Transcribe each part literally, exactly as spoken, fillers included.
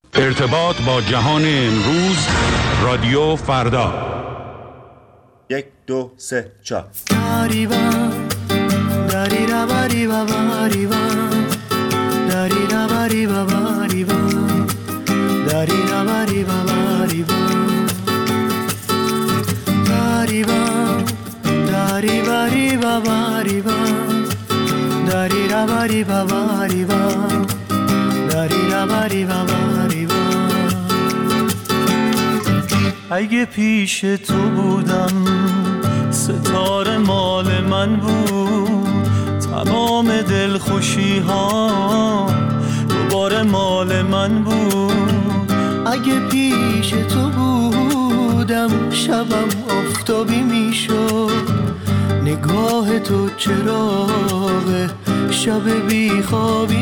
ارتباط با جهان امروز، رادیو فردا. یک دو سه چهار. اگه پیش تو بودم ستاره مال من بود، تمام دلخوشی ها دوباره مال من بود. اگه پیش تو بودم شبم آفتابی میشد، نگاه تو چراغ شب بیخوابی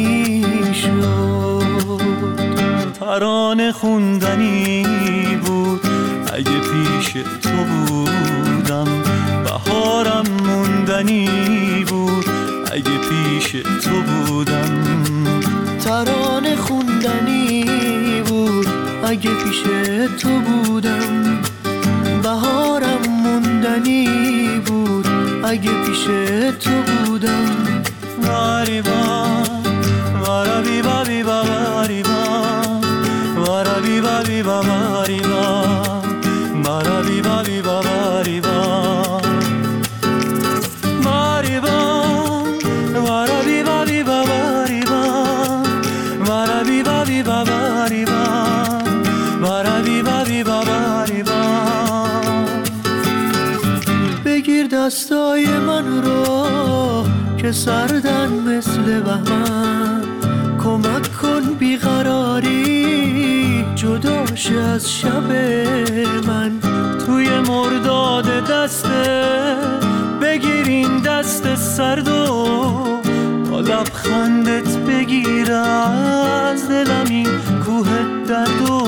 میشد. ترانه خوندنی بود اگه پیش تو بودم، بهارم موندنی بود اگه پیش تو بودم. ترانه خوندنی بود اگه پیش تو بودم، بهارم موندنی بود اگه پیش تو بودم. واریبا وارابی بابی باریبا وارابی بابی باریبا وارابی بابی باریبا باریبا وارابی بابی باریبا وارابی بابی باریبا وارابی بابی باریبا. بگیر دستای من رو که سردن مثل بهمن، کمک کن بیقراری جداش از شب من. توی مرداد دسته بگیر این دست سرد و با لبخندت بگیر از دلم این کوه درد و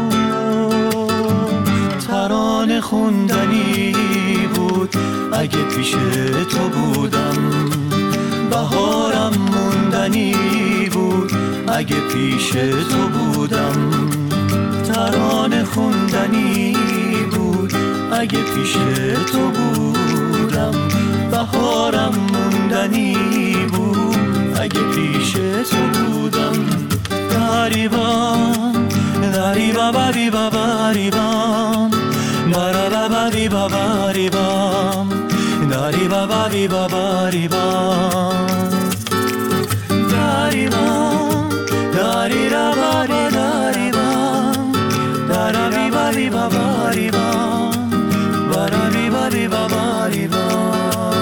ترانه خوندنی بود اگه پیش تو بودم، بهارم موندنی بود اگه پیش تو بودم. ترانه خوندنی بود اگه پیش تو بودم، بهارم موندنی بود اگه پیش تو بودم. داریبام داریبا بابی باباریبام بارا بابی باباریبام داریبا بابی باباریبام داریبام داریرا باری داریبام دارابی بابی باباریبام بارابی بابی باباریبام.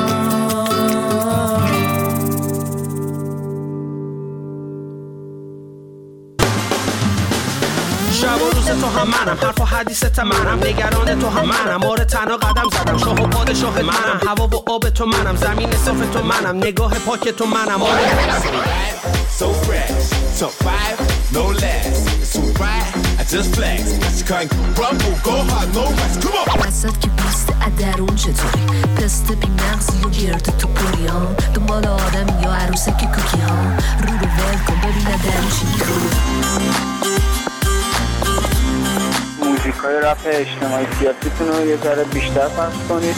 شب و روز تو هم منم، حرف و حدیثت منم، نگران تو هم منم، آره تنها قدم زدم، شاه و پادشاه منم، هوا و آب تو منم، زمین صاف تو منم، نگاه پاک تو منم. آره so fresh, top five, no less, it's too bright, I just flex, you can't rumble, go hard, no rest, come on. وسط که پیست ادرون چطوری، پست بی مغزی و گرد تو پوری ها، دنبال آدم یا عروسک کوکی ها، رو رو ول کن ببین ادرون چی میخوری. موزیکای رپ اجتماعی سیاسیتون رو یه ذره بیشتر پخش کنید.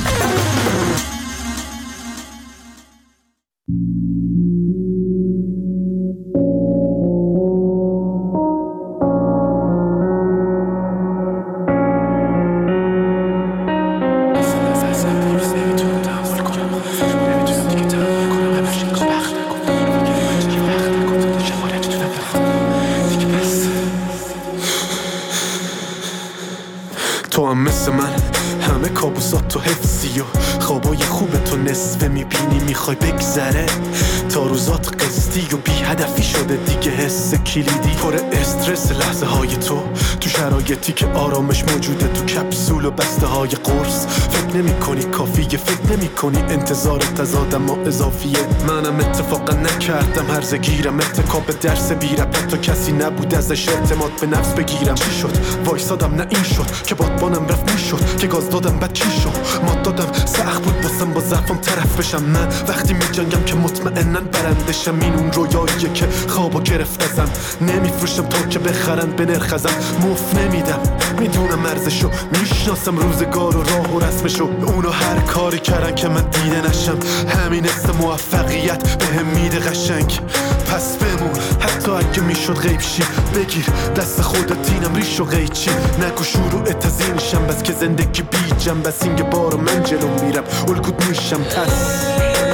تو هم مثل من همه کابوسات تو حفظی و خوابای خوب تو نصفه میبینی میخوای بگذره تا روزات قصدی و بی هدفی شده دیگه. حس کلیدی پر استرس لحظه های تو تو شرایطی که آرامش موجوده تو کپسول و بسته های قرص. فکر نمی کنی کافیه، فکر نمی کنی انتظارت از آدم ها اضافیه. منم اتفاقا نکردم هرزه گیرم اتکاب درس بیرم تا کسی نبود ازش اعتماد به نفس بگیرم. چی شد وایسادم نه این شد که بادبانم رفت میشد که گاز دادم بعد چی شد مات دادم سخت بود باسم با ضعفم طرف بشم. من وقتی می جنگم که مطمئنن برندشم. این اون رویاییه که خوابو گرفت گرفت ازم. نمیفروشم تا که بخرن به نرخ ازم. مف نمیدم میدونم ارزشو، میشناسم روزگار و راه و رسمشو. اونا هر کاری کردن که من دیده نشم، همین است موفقیت بهم میده قشنگ. پس بمون حتی اگه میشد غیب شی، بگیر دست خودت اینم ریش و قیچی. نگو شروع تزینشم بس که زندگی بیجم، بس اینگه بارو من جلو میرم الگود میشم. پس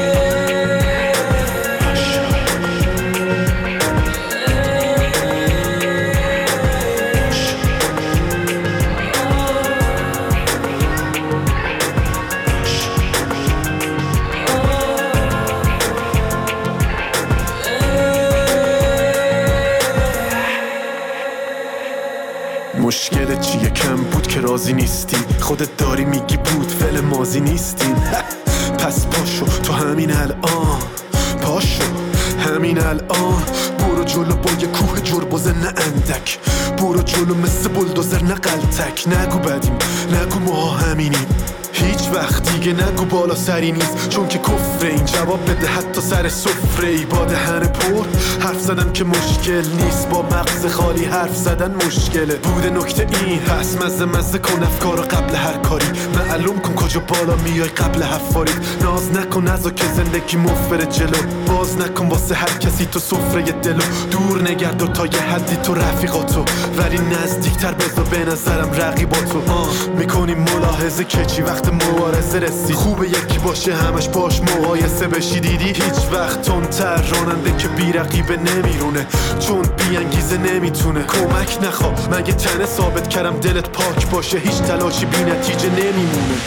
مشکل چیه؟ کم بود که راضی نیستی، خودت داری میگی بود فعل ماضی نیستین. پس پاشو تو همین الان، پاشو همین الان، برو جلو با یه کوه جربوزه نه اندک، برو جلو مثل بلدوزر نه قلتک. نگو بدیم نگو ما همینیم، هیچ وقت دیگه نگو بالا سری نیست، چون که کفره. این جواب بده حتی سر سفره ای با دهن پر حرف زدم که مشکل نیست، با مغز خالی حرف زدن مشکله. بوده نکته این پس مزه مزه کن افکارو قبل هر کاری، معلوم کن کجا بالا میای قبل حفاری. ناز نکن نزا که زندگی مفبر جلو، باز نکن واسه هر کسی تو سفره دلو. دور نگرد و تا یه حدی تو رفیقاتو، ولی نزدیکتر بذار به نظرم رقیباتو. میکنیم ملاحظه که چی وقت مبارزه رسی، خوبه یکی باشه همش باش مقایسه بشی. دیدی هیچ وقت تندتر راننده که بی رقیبه نمیرونه، چون بی انگیزه نمیتونه. کمک نخوا مگه تنه ثابت کردم دلت پاک باشه، هیچ تلاشی بی نتیجه نمیمونه.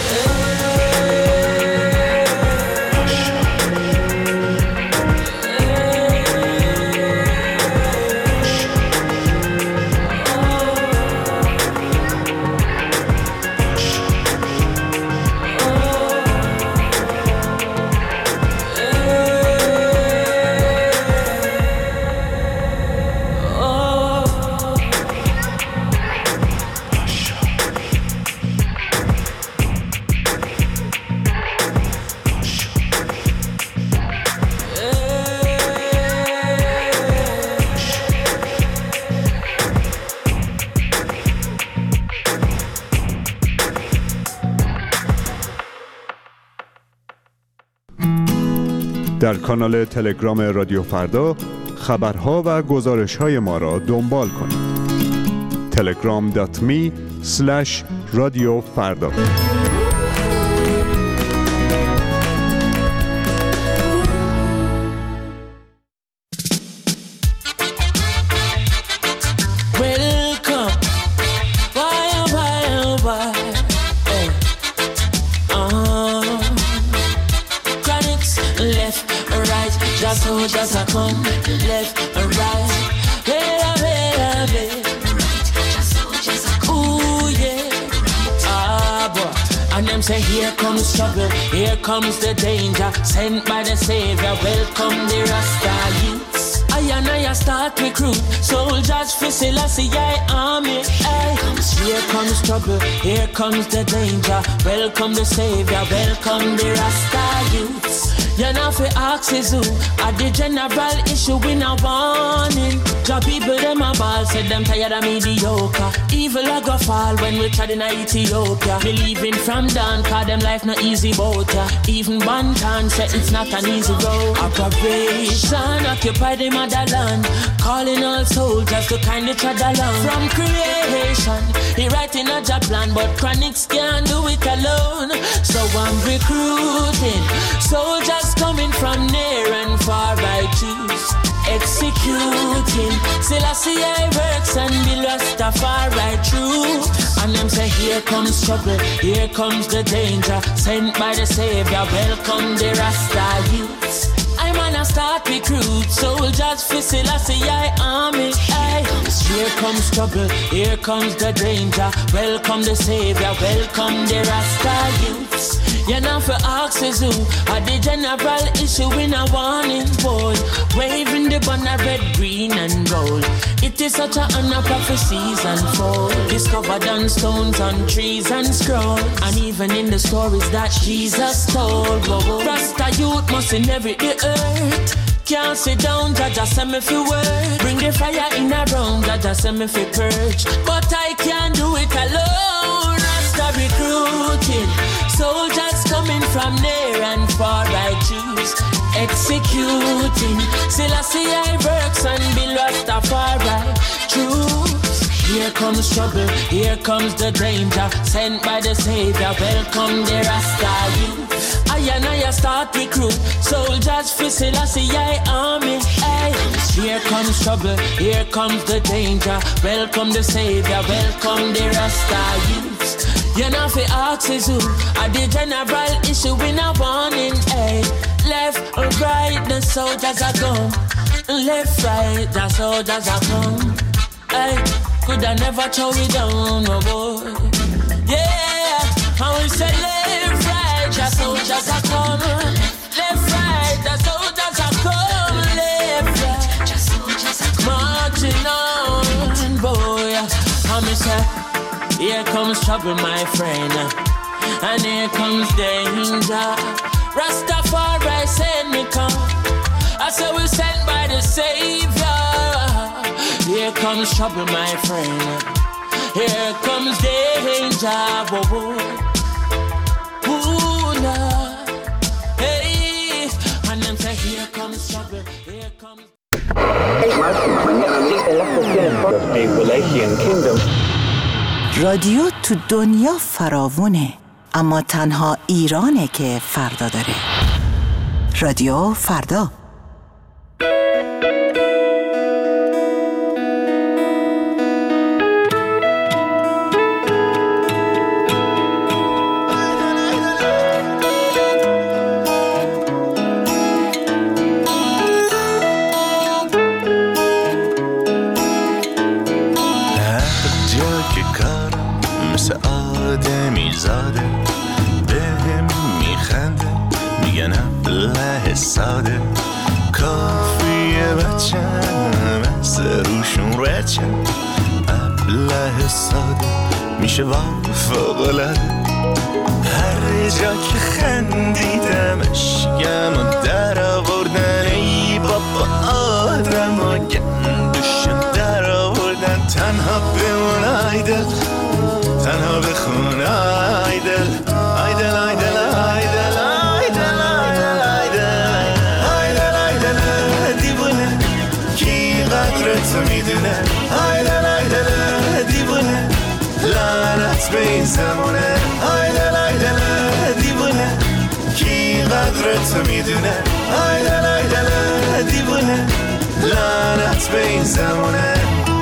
در کانال تلگرام رادیو فردا خبرها و گزارش‌های ما را دنبال کنید. تلگرام دات می اسلش رادیو فردا. Just a come left and right, better, better, better. Ooh yeah, ah boy. And them say here comes trouble, here comes the danger, sent by the Savior. Welcome the Rasta youths. I and I start recruit soldiers for Selassie I army. Ay. Here comes trouble, here comes the danger. Welcome the Savior, welcome the Rasta youths. You know fi ask is who at the general issue we no warning. Job people them a ball, said them tired of mediocre. Evil a go fall when we tried in Ethiopia. Believing from down, cause them life no easy boat ya. Even Bantan said it's not an easy road. Operation occupy the motherland, calling all soldiers to kindly tread along. From creation, he writing a job plan, but Chronics can't do it alone. So I'm recruiting soldiers coming from near and far, I choose executing Selassie I works and the Rastafari truth. And them say here comes trouble, here comes the danger, sent by the Savior. Welcome the Rasta youths. I'm gonna start recruit soldiers for Selassie I army. Aye. Here comes trouble, here comes the danger. Welcome the Savior, welcome the Rasta youths. You know for ask is who at the general issue in a warning boy, waving the banner red, green and gold. It is such a honor prophecies unfold, discovered on stones, on trees and scroll, and even in the stories that Jesus told. Whoa, whoa. Rasta youth must inherit the earth, Can't sit down, Jaja send me fi work. Bring the fire in a room, Jaja send me fi purge. But I can't do it alone. Rasta recruiting, soldiers coming from near and far. I choose executing. Selassie I works and build Rastafari. Choose. Here comes trouble, here comes the danger. Sent by the Savior, welcome the Rasta youth. I and I start recruit soldiers for Selassie I army. Hey. Here comes trouble, here comes the danger. Welcome the Savior, welcome the Rasta youth. You know fi ask is who at the general issue in a warning. Hey. Left or right, the soldiers are gone. Left, right, the soldiers are gone. Hey. Could I never throw it down, no boy. Yeah, and we say left, right, the soldiers are coming. Left, right, the soldiers are coming. Left, right, the soldiers are marching on, boy. And we say, here comes trouble, my friend, and here comes danger. Rastafari send me come. I say we sent by the Savior. Here comes trouble, my friend. Here comes danger, boy. Ooh, nah. Hey, and them say here comes trouble. Here comes. رادیو تو دنیا فراوونه، اما تنها ایرانه که فردا داره. رادیو فردا. ساده کافیه بچم از روشون رچم ابله ساده میشه با فوق‌العاده هر جا که خندیدمش گم و در آوردن ای بابا آدم و گندشو در آوردن تنها بمون آیدل تنها بخون آیدل آیدل آیدل آیدل تو میدونه آیدل آیدل دیوونه لعنت به این زمونه آیدل آیدل دیوونه کی قدر تو میدونه آیدل آیدل دیوونه لعنت به این زمونه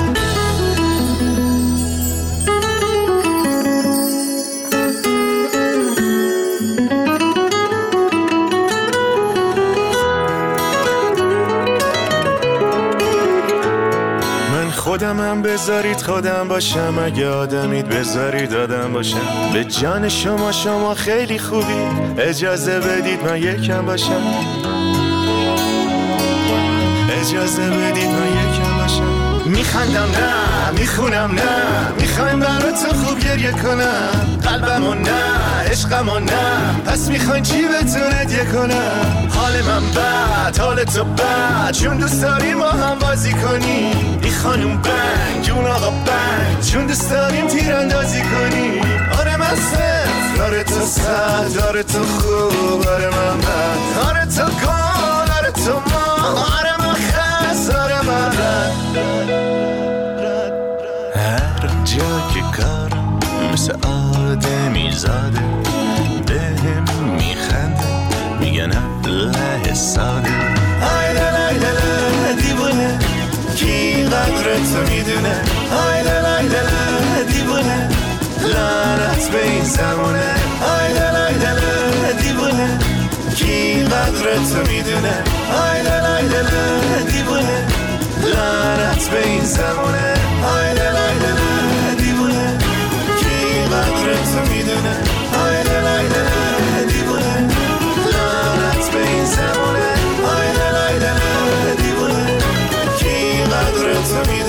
خودمم بذارید خودم باشم اگه آدمید بذارید آدم باشم به جان شما شما خیلی خوبی اجازه بدید من یکم باشم اجازه بدید من یکم باشم میخندم نه میخونم نه میخوایم براتون خوب گریه کنم قلبمو نه عشقمو نه پس میخواین چی بهتون هدیه کنم حال من بد حال تو بد چون دوست داریم با هم بازی کنیم این خانوم بنگ اون آقا بنگ چون دوست داریم تیراندازی کنیم آره من صفر آره تو صد آره تو خوب آره من بد آره تو گل آره تو ما آره من خست آره من هر جا که کارم مثل آدمی زاده بهم میخنده میگن ابله ساده آیدل آیدل دیوونه کی قدر تو میدونه آیدل آیدل دیوونه لعنت به این زمونه آیدل آیدل دیوونه کی قدر تو میدونه آیدل آیدل دیوونه لعنت به این زمونه آیدل آیدل دیوونه کی قدر تو میدونه آیدل آیدل دیوونه لعنت به این زمونه آیدل آیدل دیوونه کی قدر تو میدونه